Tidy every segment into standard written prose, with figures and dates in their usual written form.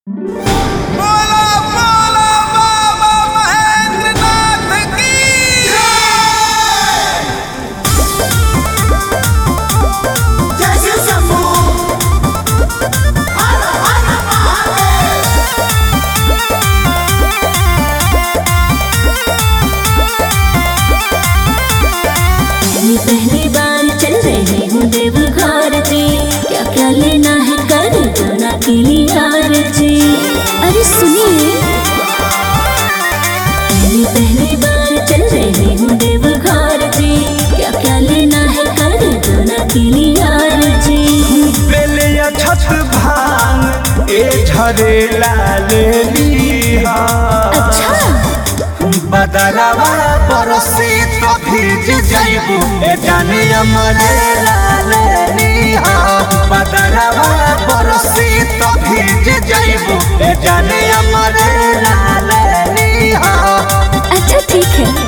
बोला बोला बाबा महेंद्रनाथ की जय जय शंभू हर हर महादेव। पहली बार चल रहे हूँ देवघर जी, क्या क्या लेना है कर दो ना क्लियर जी। अरे सुनिए, पहली बार चल रहे हूँ देवघर जी, क्या क्या लेना है कर दो ना क्लियर जी। बेलिया छत भांग ए झरेला ले लीहा। अच्छा बदलवा बरसी तो भीज जाइबू ए जाने अमरेला ले लीहा। बदलवा बरसी तो भीज जाइबू ए जाने अमरेला ले लीहा। अच्छा ठीक है।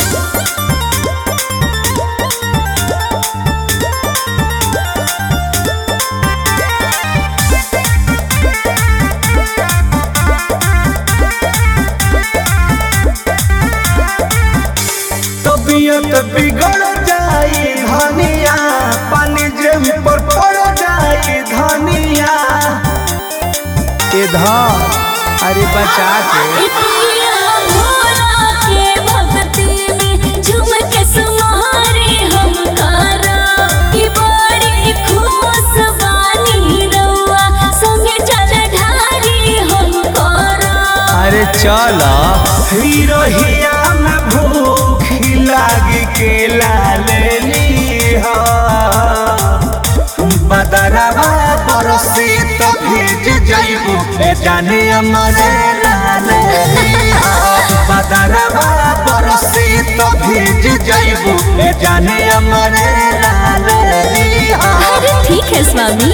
तबीयत बिगड़ जाई धनिया, पानी जेम पर पड़ जाई धनिया। इधर अरे बचा के पिया भोला के भक्ति में झूम के सुमारे हम कारा की बड़ी खुश बानी रउआ संगे चल ढारी हम कारा। अरे चला हिरोहिया में भूखी लागी के लाले लीहा। बदरवा बरसी तो भीज जाइबू ए जाने अमरे लाले लीहा। बदरवा बरसी तो भीज जाइबू ए जाने अमरे लाले लीहा। अरे ठीक है स्वामी।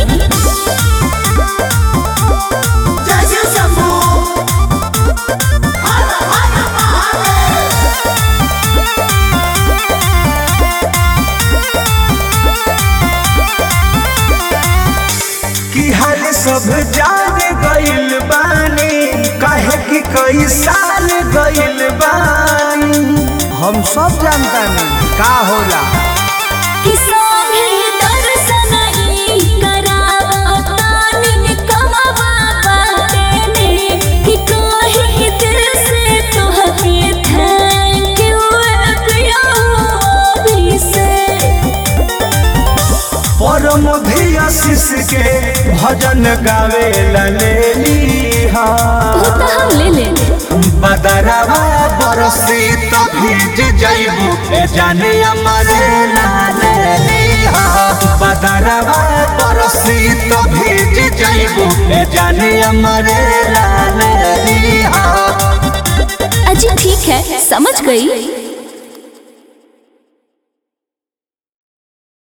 जय जय शंभू हर हर महादेव। कि हाल सब जान गइल बानी, काहे कि कई साल गइल बानी। हम सब जानता नहीं का होला। कि संगे दर्शन ई करावतानी कमवा बातेने, कि कहीं दिल से तोहके थैंक यू पिया भी से। परम भी आशीष के भजन गावे ले लीहा। वो तो हम ले लेंगे। बदरवा बरसी तो भीज जाइबू ए जाने अमरे लाले लीहा। बदरवा बरसी तो भीज जाइबू ए जाने अमरे लाले लीहा। अजी ठीक है, समझ गई।